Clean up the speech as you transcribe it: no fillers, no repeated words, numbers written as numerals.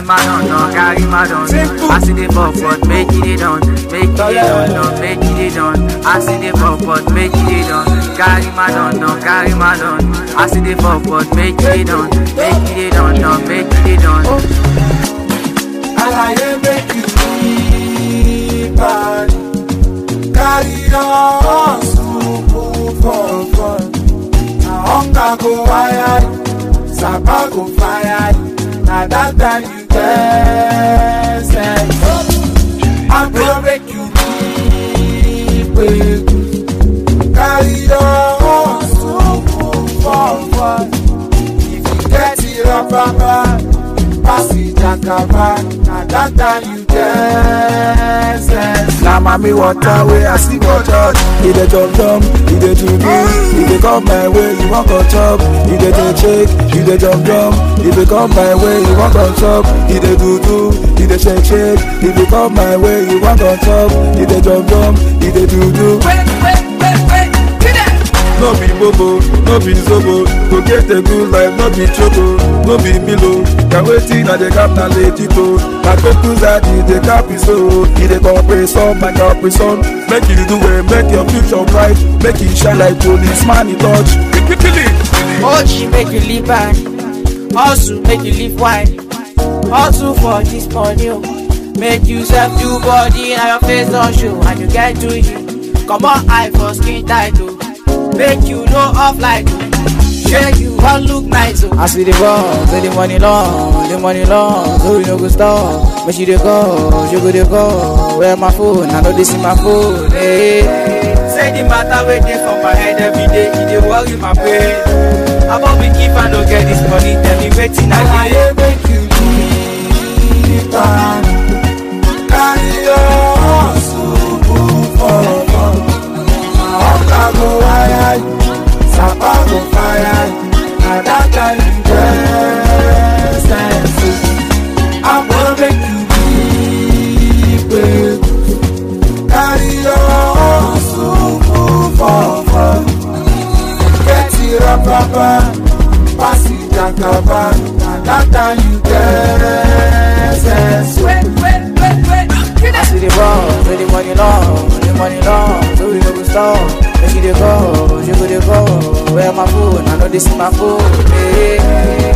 my done, carry my done. I see the fuck, but make it done, make it done, make it done. I see the fuck, but make it done, carry my done, carry my done. I see the fuck, but make it done, make it done, make it done. I make you feel bad. Carry on, move for fun. Now hunger go wild, Sapa go fire. Now that time you get sense. I will make you feel carry on, move for fun. If you get it up, pass it Jakaba. Now that time you get sense. Now mommy water way I see water. He dey jump, he dey do, he dey come my way, you want go chop. He dey shake, he dey jump, he dey come my way, you want go chop. He dey do, he dey shake, he dey come my way, you want go chop. He dey jump, he dey do. No be bobo, no be zobo. To get a good life, no be choco, no be milo. Can waiting at the cap na letito. My focus at the cap is so. He the compression, my compression. Make you do it, make your future bright. Make it shine like policeman in touch. Ochi make you live bad, hustle make you live wide. Hustle for this money, make you self do body and your face don't show. And you get to you, come on eye for skin title. Make you know off like share you one look nice. I see the ball, say the money long, so you no go stop. But she dey go, you go. Where my phone? I know this is my phone. Hey. Say the matter waiting for my head every day. It dey worry my brain. About me keep I no get this money, tell me waiting I make you keep on. Carry on, so move on. Hunger go wild, Sapa go fire. Now that time you get sense. I'm gonna make you big. Carry on, so move on. Get it up, pass it Jakaba. Now that time you get sense. I see the ball, say the money long, so you no go stop. Make you dey go, you go. Where my phone? I know this is my phone. Hey.